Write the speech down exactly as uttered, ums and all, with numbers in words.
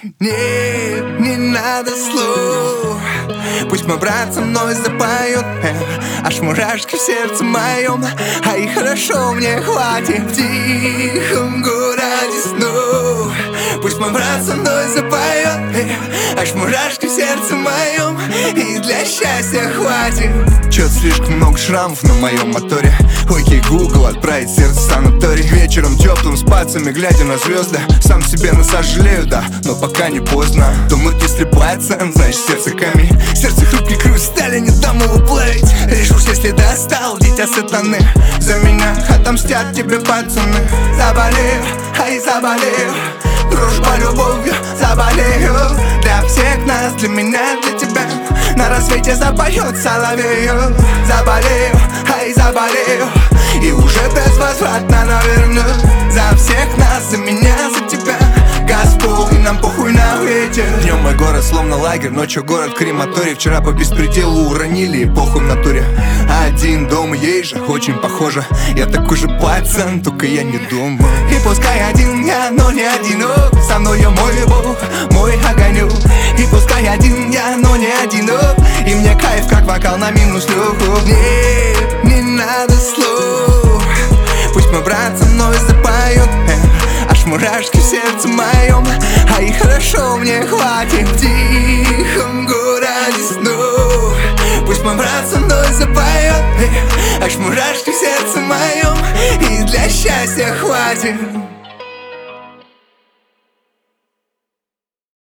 Не, не надо слов. Пусть мой брат со мной запоет, э, аж мурашки в сердце моем. А и хорошо мне хватит в тихом городе снов. Пусть мой брат со мной запоет, э, аж мурашки в сердце моем. И для счастья хватит. Чё-то слишком много шрамов на моем моторе. Окей, Google, отправить сердце в санаторий. Вечером теплым с пальцами, глядя на звезды. Сам себе насожалею, да, но пока не поздно. Думают, если пальцем, значит сердце камень. Сердце хрупкий хрусталь, не дам его плавить. Решусь, если достал, дитя сатаны. За меня отомстят тебе пацаны. Заболею, ай, заболею. Дружба любовью заболею. Для всех нас, для меня, для тебя. На рассвете запоет соловею. Заболею, ай, заболею. И уже безвозвратно наверну. За всех нас, за меня, за тебя. Господь, и нам похуй на ветер. Днем мой город словно лагерь, ночью город крематорий. Вчера по беспределу уронили и похуй в натуре. Один дома, ей же очень похоже. Я такой же пацан, только я не дома. И пускай один я, но не одинок. Со мной мой Бог, мой огонек. И пускай один я, но не одинок. И мне кайф, как вокал на минус легков. Не, не надо слов. Пусть мой брат со мной запоет, э, аж мурашки в сердце моем. А и хорошо мне хватит в тихом городе снов. Пусть мой брат со мной запоет, э, аж мурашки в сердце моем. И для счастья хватит.